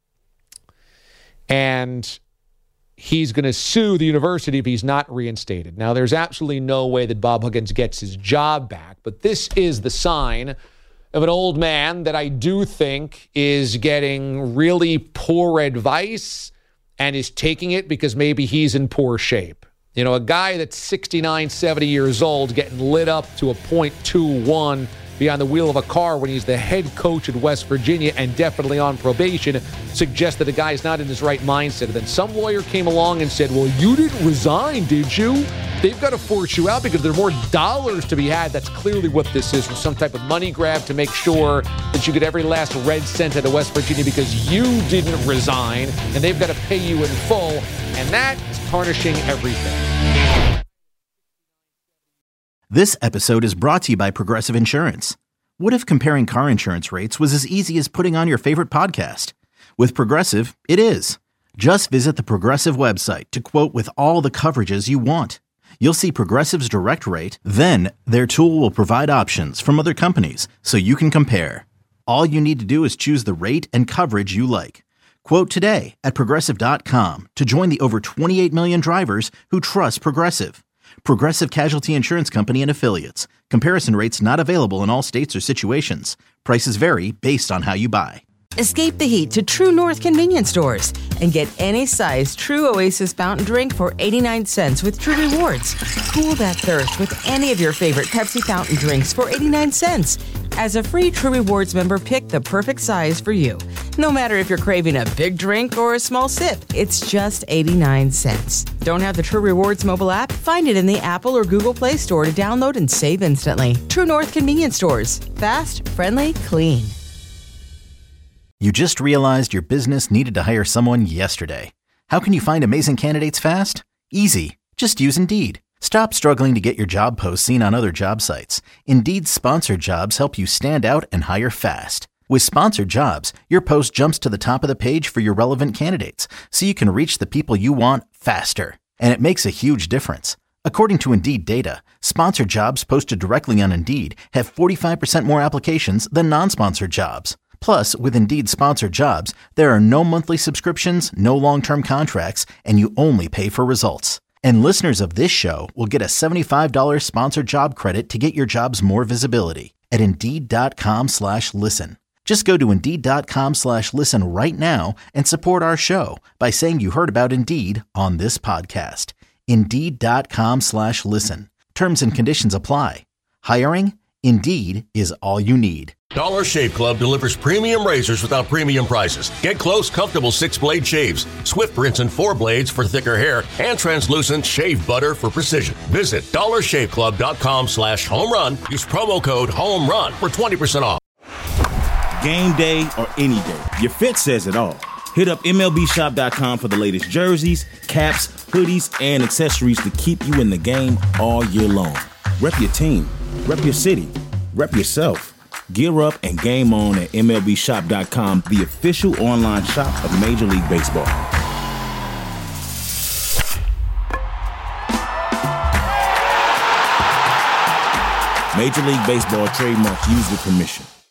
And he's going to sue the university if he's not reinstated. Now, there's absolutely no way that Bob Huggins gets his job back, but this is the sign of an old man that I do think is getting really poor advice and is taking it because maybe he's in poor shape. You know, a guy that's sixty-nine, seventy years old getting lit up to a point two one behind the wheel of a car when he's the head coach at West Virginia and definitely on probation suggests that the guy's not in his right mindset. And then some lawyer came along and said, well, you didn't resign, did you? They've got to force you out because there are more dollars to be had. That's clearly what this is, from some type of money grab to make sure that you get every last red cent out of West Virginia because you didn't resign, and they've got to pay you in full, and that is tarnishing everything. This episode is brought to you by Progressive Insurance. What if comparing car insurance rates was as easy as putting on your favorite podcast? With Progressive, it is. Just visit the Progressive website to quote with all the coverages you want. You'll see Progressive's direct rate, then their tool will provide options from other companies so you can compare. All you need to do is choose the rate and coverage you like. Quote today at Progressive dot com to join the over twenty-eight million drivers who trust Progressive. Progressive Casualty Insurance Company and Affiliates. Comparison rates not available in all states or situations. Prices vary based on how you buy. Escape the heat to True North convenience stores and get any size True Oasis fountain drink for eighty-nine cents with True Rewards. Cool that thirst with any of your favorite Pepsi fountain drinks for eighty-nine cents. As a free True Rewards member, pick the perfect size for you. No matter if you're craving a big drink or a small sip, it's just eighty-nine cents. Don't have the True Rewards mobile app? Find it in the Apple or Google Play Store to download and save instantly. True North convenience stores. Fast, friendly, clean. You just realized your business needed to hire someone yesterday. How can you find amazing candidates fast? Easy. Just use Indeed. Stop struggling to get your job posts seen on other job sites. Indeed's sponsored jobs help you stand out and hire fast. With sponsored jobs, your post jumps to the top of the page for your relevant candidates, so you can reach the people you want faster. And it makes a huge difference. According to Indeed data, sponsored jobs posted directly on Indeed have forty-five percent more applications than non-sponsored jobs. Plus, with Indeed sponsored jobs, there are no monthly subscriptions, no long-term contracts, and you only pay for results. And listeners of this show will get a seventy-five dollars sponsored job credit to get your jobs more visibility at Indeed.com slash listen. Just go to Indeed.com slash listen right now and support our show by saying you heard about Indeed on this podcast. Indeed.com slash listen. Terms and conditions apply. Hiring? Indeed is all you need. Dollar Shave Club delivers premium razors without premium prices. Get close, comfortable six-blade shaves, Swift rinse and four blades for thicker hair, and translucent shave butter for precision. Visit dollarshaveclub.com slash home run. Use promo code HOMERUN for twenty percent off. Game day or any day, your fit says it all. Hit up M L B shop dot com for the latest jerseys, caps, hoodies, and accessories to keep you in the game all year long. Rep your team, rep your city, rep yourself. Gear up and game on at M L B shop dot com, the official online shop of Major League Baseball. Major League Baseball trademarks used with permission.